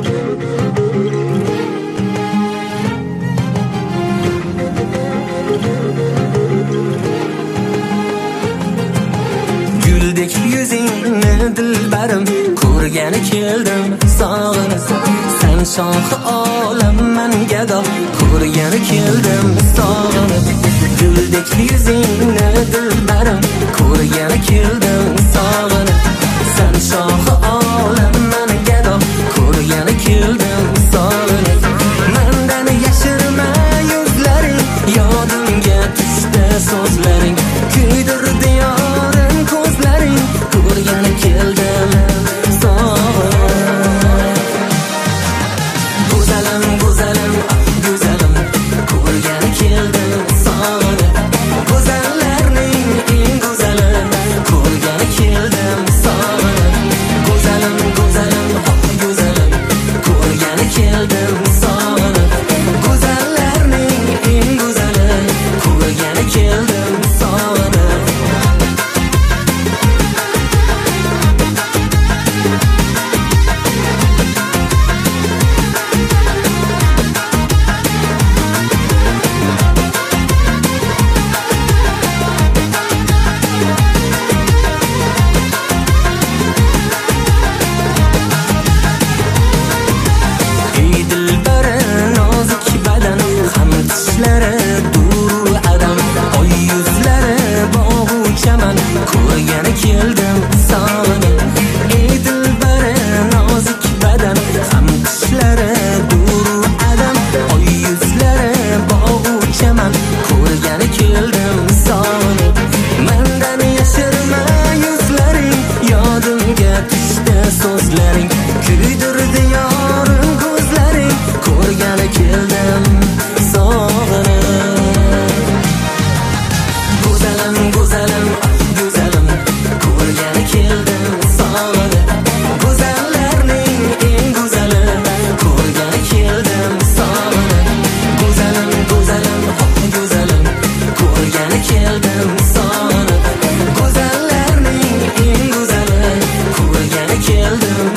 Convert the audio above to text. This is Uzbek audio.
Güldek yüzingni dilbarim, ko'rgani keldim sog'inib. Sen shohi olamman gado, ko'rgani keldim sog'inib. Güldek yüzingni dilbarim, ko'rgani keldim sog'inib. Sen shohi olamman gado, ko'rgani keldim sog'inib. Mendan yashirma yuzlaring, yodimga tushdi so'zlaring. Kuydirdi yorim ko'zlaring, ko'rgani keldim sog'inib. Go'zalim, go'zalim, go'zalim, ko'rgani keldim sog'inib. Go'zallarning eng go'zali, ko'rgani keldim sog'inib. Go'zalim, go'zalim, go'zalim, ko'rgani keldim sog'inib. Go'zallarning eng go'zali, ko'rgani keldim sog'inib. Ey dilbara nozik badan, ham tishlari dur adam, oy yuzlari bog'u chaman, ko'rgani keldim sog'inib. Ey dilbara nozik badan, ham tishlari dur adam, oy yuzlari bog'u chaman, ko'rgani keldim sog'inib. Mendan yashirma yuzlaring, yodimga tushdi so'zlaring. Kuydirdi yorim ko'zlaring, ko'rgani keldim sog'inib. Go'zalim, go'zalim, go'zalim, ko'rgani keldim sog'inib. Go'zallarning eng go'zali, ko'rgani keldim sog'inib. Go'zalim, go'zalim, go'zalim, ko'rgani keldim sog'inib. Go'zallarning eng go'zali, ko'rgani keldim